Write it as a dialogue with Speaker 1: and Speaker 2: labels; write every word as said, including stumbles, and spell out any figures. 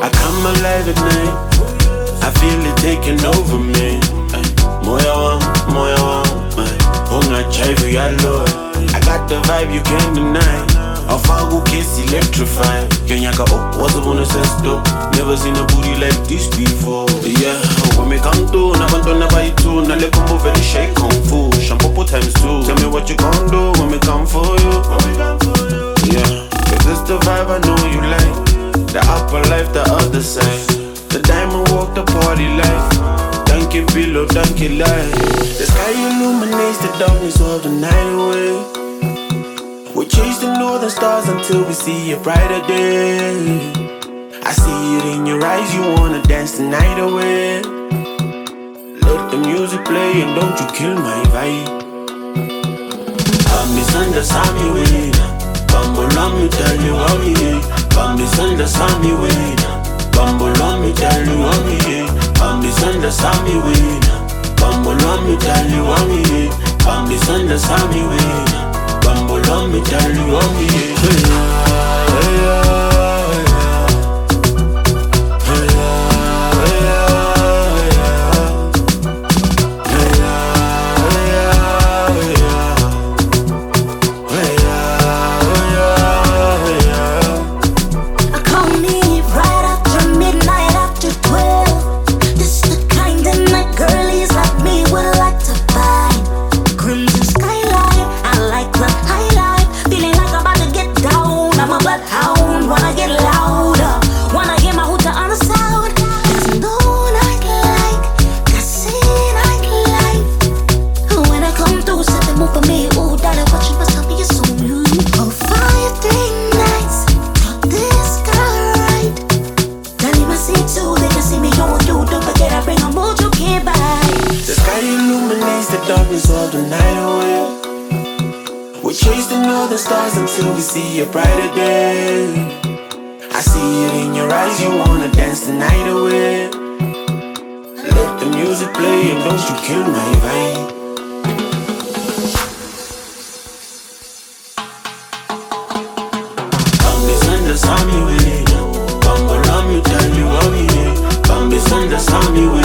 Speaker 1: I come alive at night, I feel it taking over me. Moya wang, moya wang, hunga chaivu ya Lord. I got the vibe you can't deny. I'll follow kiss electrified. Kenyaka oh, what's up on the sense though? Never seen a booty like this before. Yeah, when me come to, na bantu na buy two, na le combo very shake kung fu. Shampoo times two. Tell me what you gon' do when me come for you. Yeah, cause it's the vibe I know you like. The upper life, the other side. The diamond walk, the party life. Donkey below, donkey life. The sky illuminates the darkness of the night away. We chase the northern stars until we see a brighter day. I see it in your eyes, you wanna dance the night away. Let the music play and don't you kill my vibe. Bambi Sanda Sami Wina, Bambo let me tell you how me is. Bambi Sanda Sami Wina, Bambo let me tell you how me is. Bambi Sanda Sami Wina, Bambo let me tell you how me is. Bambi Sanda Sami Wina, Bambo let me tell you how me is. Hey, hey, hey. Darkness of the night away. We chase the northern stars until we see a brighter day. I see it in your eyes, you wanna dance the night away. Let the music play and don't you kill my vibe. Bambi Sanda Sami Wina, Bambo let me tell you how we is. Bambi Sanda Sami Wina.